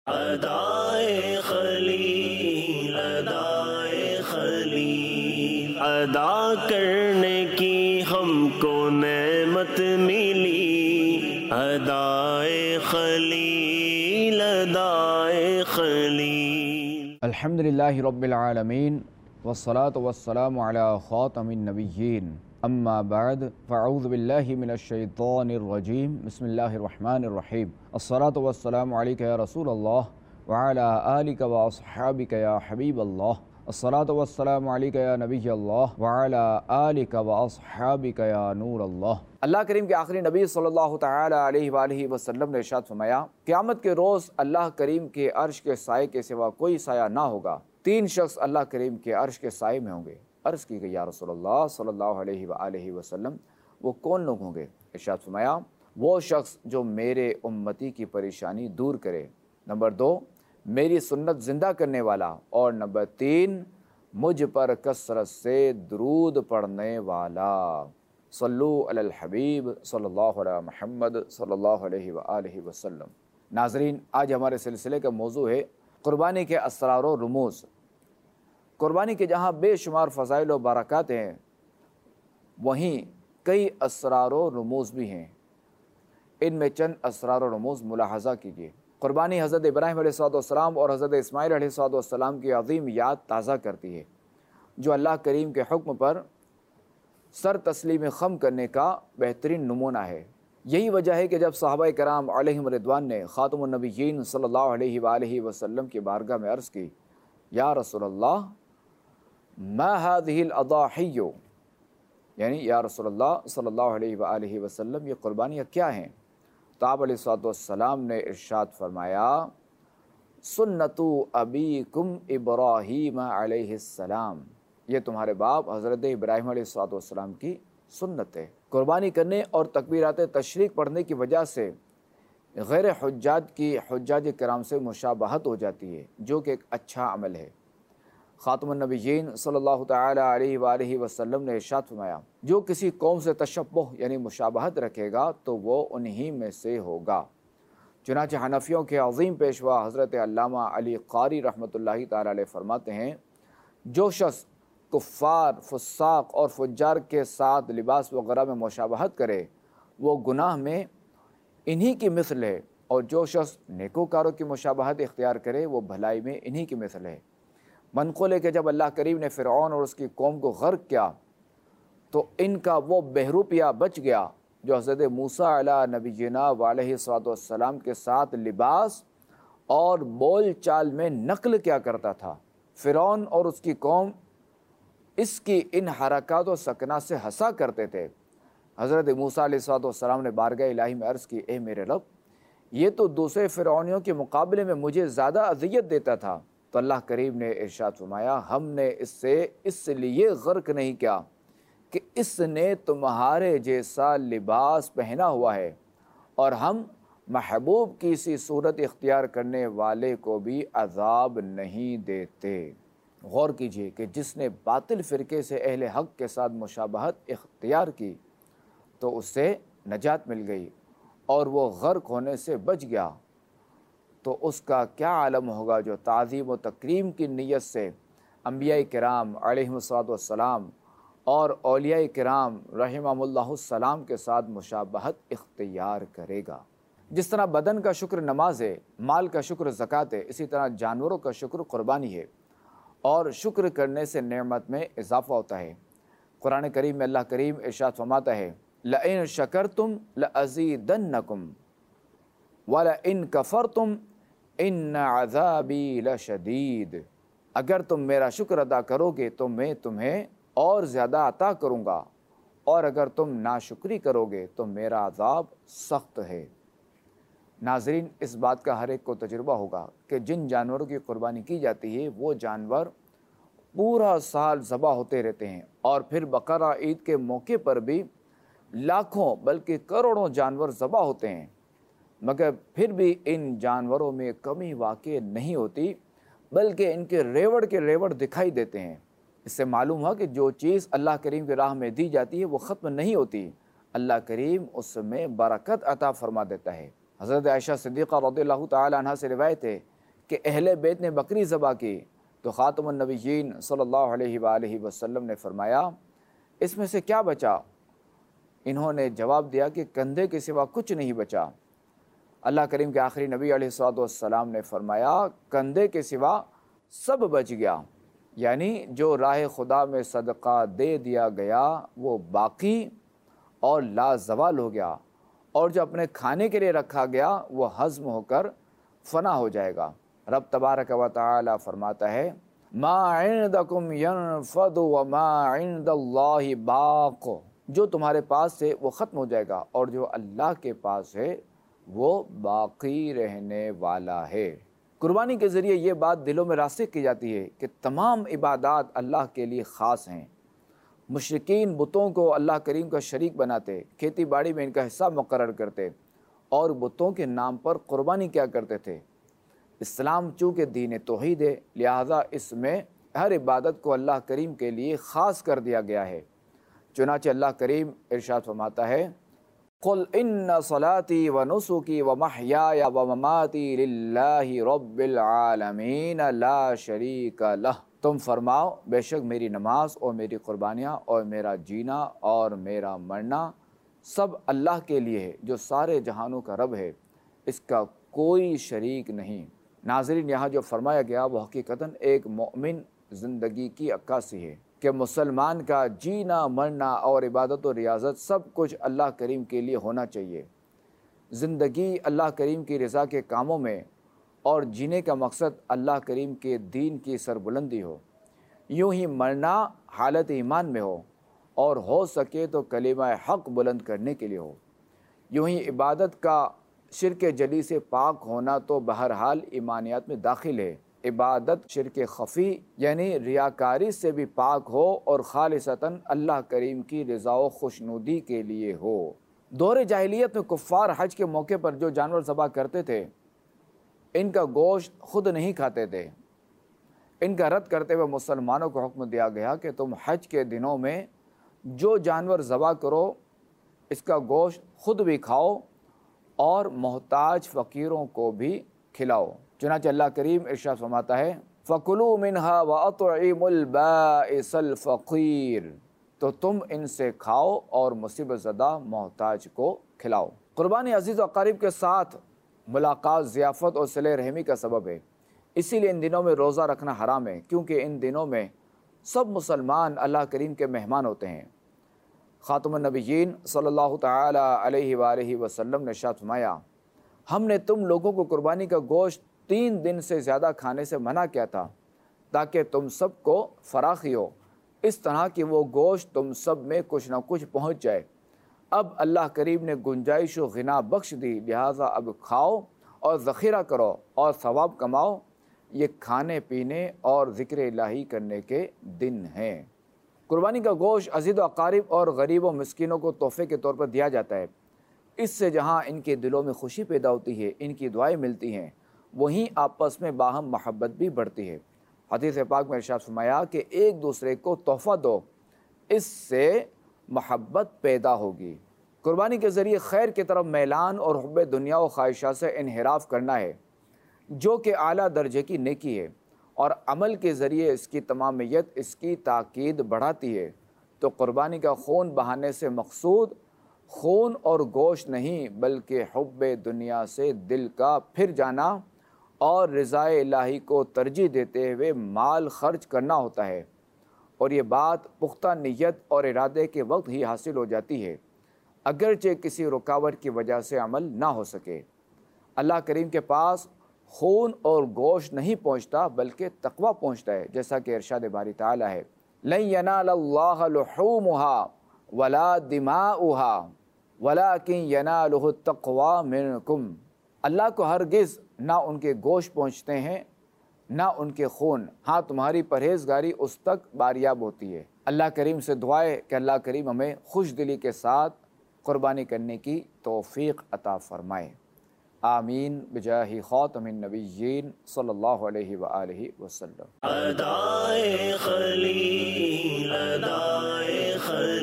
ادائے خلیل ادائے خلیل ادا کرنے کی ہم کو نعمت ملی، ادائے خلیل ادائے خلیل۔ الحمدللہ رب العالمین والصلاة والسلام علی خاتم النبیین، اما بعد فاعوذ باللہ من الشیطان الرجیم، بسم اللہ الرحمن الرحیم۔ الصلاة والسلام علیک یا رسول اللہ وعلی آلک واصحابک یا حبیب اللہ، الصلاة والسلام علیک یا نبی اللہ وعلی آلک واصحابک یا نور اللہ۔ اللہ کریم کے آخری نبی صلی اللہ تعالی علیہ وآلہ وسلم نے ارشاد فرمایا، قیامت کے روز اللہ کریم کے عرش کے سائے کے سوا کوئی سایہ نہ ہوگا، تین شخص اللہ کریم کے عرش کے سائے میں ہوں گے۔ عرض کی گئی یا رسول اللہ صلی اللہ علیہ وآلہ وسلم وہ کون لوگ ہوں گے؟ ارشاد فرمایا، وہ شخص جو میرے امتی کی پریشانی دور کرے، نمبر 2 میری سنت زندہ کرنے والا، اور نمبر 3 مجھ پر کثرت سے درود پڑھنے والا۔ صلو علی الحبیب صلی اللہ علیہ محمد صلی اللہ علیہ وآلہ وسلم۔ ناظرین، آج ہمارے سلسلے کا موضوع ہے قربانی کے اسرار و رموز۔ قربانی کے جہاں بے شمار فضائل و برکات ہیں، وہیں کئی اسرار و رموز بھی ہیں۔ ان میں چند اسرار و رموز ملاحظہ کیجیے۔ قربانی حضرت ابراہیم علیہ السلام اور حضرت اسماعیل علیہ السلام کی عظیم یاد تازہ کرتی ہے، جو اللہ کریم کے حکم پر سر تسلیم خم کرنے کا بہترین نمونہ ہے۔ یہی وجہ ہے کہ جب صحابہ کرام علیہم رضوان نے خاتم النبیین صلی اللہ علیہ وآلہ وسلم کی بارگاہ میں عرض کی، یا رسول اللہ ما هذه الاضاحی، یعنی یا رسول اللہ صلی اللہ علیہ وآلہ وسلم یہ قربانیاں کیا ہیں؟ تو آپ علیہ السلام نے ارشاد فرمایا، سنت ابیکم ابراہیم علیہ السلام، یہ تمہارے باپ حضرت ابراہیم علیہ السلام کی سنت ہے۔ قربانی کرنے اور تکبیرات تشریق پڑھنے کی وجہ سے غیر حجاج کی حجاج کرام سے مشابہت ہو جاتی ہے، جو کہ ایک اچھا عمل ہے۔ خاتم النبیین صلی اللہ تعالی علیہ وآلہ وسلم نے ارشاد فرمایا، جو کسی قوم سے تشبہ یعنی مشابہت رکھے گا تو وہ انہی میں سے ہوگا۔ چنانچہ حنفیوں کے عظیم پیشوا حضرت علامہ علی قاری رحمۃ اللہ تعالی علیہ فرماتے ہیں، جو شخص کفار، فساق اور فجار کے ساتھ لباس وغیرہ میں مشابہت کرے وہ گناہ میں انہی کی مثل ہے، اور جو شخص نیکوکاروں کی مشابہت اختیار کرے وہ بھلائی میں انہی کی مثل ہے۔ منقول ہے کہ جب اللہ کریم نے فرعون اور اس کی قوم کو غرق کیا تو ان کا وہ بہروپیہ بچ گیا جو حضرت موسیٰ علیہ نبینا وعلیہ السلام کے ساتھ لباس اور بول چال میں نقل کیا کرتا تھا۔ فرعون اور اس کی قوم اس کی ان حرکات و سکنات سے ہنسا کرتے تھے۔ حضرت موسیٰ علیہ السلام نے بارگاہ الہی میں عرض کی، اے میرے رب، یہ تو دوسرے فرعونیوں کے مقابلے میں مجھے زیادہ اذیت دیتا تھا۔ تو اللہ کریم نے ارشاد فرمایا، ہم نے اس لیے غرق نہیں کیا کہ اس نے تمہارے جیسا لباس پہنا ہوا ہے، اور ہم محبوب کی سی صورت اختیار کرنے والے کو بھی عذاب نہیں دیتے۔ غور کیجئے کہ جس نے باطل فرقے سے اہل حق کے ساتھ مشابہت اختیار کی تو اس سے نجات مل گئی اور وہ غرق ہونے سے بچ گیا، تو اس کا کیا عالم ہوگا جو تعظیم و تکریم کی نیت سے انبیاء کرام علیہم السلام اور اولیاء کرام رحمہم اللہ السلام کے ساتھ مشابہت اختیار کرے گا۔ جس طرح بدن کا شکر نماز ہے، مال کا شکر زکوٰۃ ہے، اسی طرح جانوروں کا شکر قربانی ہے، اور شکر کرنے سے نعمت میں اضافہ ہوتا ہے۔ قرآن کریم میں اللہ کریم ارشاد فرماتا ہے، لَئِن شَكَرْتُمْ لَأَزِيدَنَّكُمْ وَلَئِن كَفَرْتُمْ إِنَّ عَذَابِي لَشَدِيدٌ، اگر تم میرا شکر ادا کرو گے تو میں تمہیں اور زیادہ عطا کروں گا، اور اگر تم ناشکری کرو گے تو میرا عذاب سخت ہے۔ ناظرین، اس بات کا ہر ایک کو تجربہ ہوگا کہ جن جانوروں کی قربانی کی جاتی ہے وہ جانور پورا سال ذبح ہوتے رہتے ہیں، اور پھر بقرہ عید کے موقع پر بھی لاکھوں بلکہ کروڑوں جانور ذبح ہوتے ہیں، مگر پھر بھی ان جانوروں میں کمی واقع نہیں ہوتی، بلکہ ان کے ریوڑ دکھائی دیتے ہیں۔ اس سے معلوم ہوا کہ جو چیز اللہ کریم کی راہ میں دی جاتی ہے وہ ختم نہیں ہوتی، اللہ کریم اس میں برکت عطا فرما دیتا ہے۔ حضرت عائشہ صدیقہ رضی اللہ تعالی عنہ سے روایت ہے کہ اہل بیت نے بکری ذبح کی تو خاتم النبیین صلی اللہ علیہ وآلہ وسلم نے فرمایا اس میں سے کیا بچا؟ انہوں نے جواب دیا کہ کندھے کے سوا کچھ نہیں بچا۔ اللہ کریم کے آخری نبی علیہ الصلوۃ والسلام نے فرمایا کندھے کے سوا سب بچ گیا، یعنی جو راہ خدا میں صدقہ دے دیا گیا وہ باقی اور لازوال ہو گیا، اور جو اپنے کھانے کے لیے رکھا گیا وہ ہضم ہو کر فنا ہو جائے گا۔ رب تبارک و تعالی فرماتا ہے ما عندکم ینفد وما عند اللہ باق، جو تمہارے پاس ہے وہ ختم ہو جائے گا اور جو اللہ کے پاس ہے وہ باقی رہنے والا ہے۔ قربانی کے ذریعے یہ بات دلوں میں راسخ کی جاتی ہے کہ تمام عبادات اللہ کے لیے خاص ہیں۔ مشرکین بتوں کو اللہ کریم کا شریک بناتے، کھیتی باڑی میں ان کا حصہ مقرر کرتے اور بتوں کے نام پر قربانی کیا کرتے تھے۔ اسلام چونکہ دین توحید ہے لہذا اس میں ہر عبادت کو اللہ کریم کے لیے خاص کر دیا گیا ہے۔ چنانچہ اللہ کریم ارشاد فرماتا ہے قل ان صلاتی ونسکی ومحیای ومماتی للہ رب العالمین لا شریک لہ، تم فرماؤ بے شک میری نماز اور میری قربانیاں اور میرا جینا اور میرا مرنا سب اللہ کے لیے ہے جو سارے جہانوں کا رب ہے، اس کا کوئی شریک نہیں۔ ناظرین یہاں جو فرمایا گیا وہ حقیقتاً ایک مومن زندگی کی عکاسی ہے کہ مسلمان کا جینا مرنا اور عبادت و ریاضت سب کچھ اللہ کریم کے لیے ہونا چاہیے۔ زندگی اللہ کریم کی رضا کے کاموں میں اور جینے کا مقصد اللہ کریم کے دین کی سربلندی ہو، یوں ہی مرنا حالت ایمان میں ہو اور سکے تو کلمہ حق بلند کرنے کے لیے ہو، یوں ہی عبادت کا شرک جلی سے پاک ہونا تو بہرحال ایمانیات میں داخل ہے۔ عبادت شرک خفی یعنی ریاکاری سے بھی پاک ہو اور خالصتاً اللہ کریم کی رضا و خوشنودی کے لیے ہو۔ دور جاہلیت میں کفار حج کے موقع پر جو جانور ذبح کرتے تھے ان کا گوشت خود نہیں کھاتے تھے۔ ان کا رد کرتے ہوئے مسلمانوں کو حکم دیا گیا کہ تم حج کے دنوں میں جو جانور ذبح کرو اس کا گوشت خود بھی کھاؤ اور محتاج فقیروں کو بھی کھلاؤ۔ چنانچہ اللہ کریم ارشاد فرماتا ہے فَكُلُوا مِنْهَا وَأَطْعِمُوا الْبَائِسَ الْفَقِيرَ، تو تم ان سے کھاؤ اور مصیبت زدہ محتاج کو کھلاؤ۔ قربانی عزیز و اقارب کے ساتھ ملاقات، ضیافت اور صلہ رحمی کا سبب ہے، اسی لیے ان دنوں میں روزہ رکھنا حرام ہے، کیونکہ ان دنوں میں سب مسلمان اللہ کریم کے مہمان ہوتے ہیں۔ خاتم النبیین صلی اللہ تعالی علیہ وآلہ وسلم نے ارشاد فرمایا ہم نے تم لوگوں کو قربانی کا گوشت 3 دن سے زیادہ کھانے سے منع کیا تھا تاکہ تم سب کو فراخی ہو، اس طرح کہ وہ گوشت تم سب میں کچھ نہ کچھ پہنچ جائے۔ اب اللہ کریم نے گنجائش و غنا بخش دی، لہٰذا اب کھاؤ اور ذخیرہ کرو اور ثواب کماؤ۔ یہ کھانے پینے اور ذکر الہی کرنے کے دن ہیں۔ قربانی کا گوشت عزیز و اقارب اور غریب و مسکینوں کو تحفے کے طور پر دیا جاتا ہے۔ اس سے جہاں ان کے دلوں میں خوشی پیدا ہوتی ہے، ان کی دعائیں ملتی ہیں، وہیں آپس میں باہم محبت بھی بڑھتی ہے۔ حدیث پاک میں ارشاد فرمایا کہ ایک دوسرے کو تحفہ دو، اس سے محبت پیدا ہوگی۔ قربانی کے ذریعے خیر کی طرف میلان اور حب دنیا و خواہشات سے انحراف کرنا ہے، جو کہ اعلیٰ درجے کی نیکی ہے، اور عمل کے ذریعے اس کی تمامیت اس کی تاکید بڑھاتی ہے۔ تو قربانی کا خون بہانے سے مقصود خون اور گوشت نہیں بلکہ حب دنیا سے دل کا پھر جانا اور رضا الہی کو ترجیح دیتے ہوئے مال خرچ کرنا ہوتا ہے، اور یہ بات پختہ نیت اور ارادے کے وقت ہی حاصل ہو جاتی ہے، اگرچہ کسی رکاوٹ کی وجہ سے عمل نہ ہو سکے۔ اللہ کریم کے پاس خون اور گوشت نہیں پہنچتا بلکہ تقویٰ پہنچتا ہے، جیسا کہ ارشاد باری تعالیٰ ہے لَن يَنَالَ اللَّهَ لُحُومُهَا وَلَا دِمَاؤُهَا وَلَكِنْ يَنَالُهُ التَّقْوَى مِنْكُمْ، اللہ کو ہرگز نہ ان کے گوشت پہنچتے ہیں نہ ان کے خون، ہاں تمہاری پرہیزگاری اس تک باریاب ہوتی ہے۔ اللہ کریم سے دعا ہے کہ اللہ کریم ہمیں خوش دلی کے ساتھ قربانی کرنے کی توفیق عطا فرمائے، آمین بجاہ خاتم النبیین صلی اللہ علیہ وآلہ وسلم۔ ادائے خلیل ادائے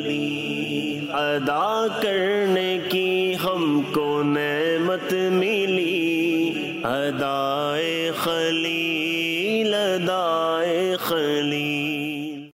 خلیل ادا کرنے کی ہم کو نعمت ملی، ادائے خلیل خلیل ادائے خلیل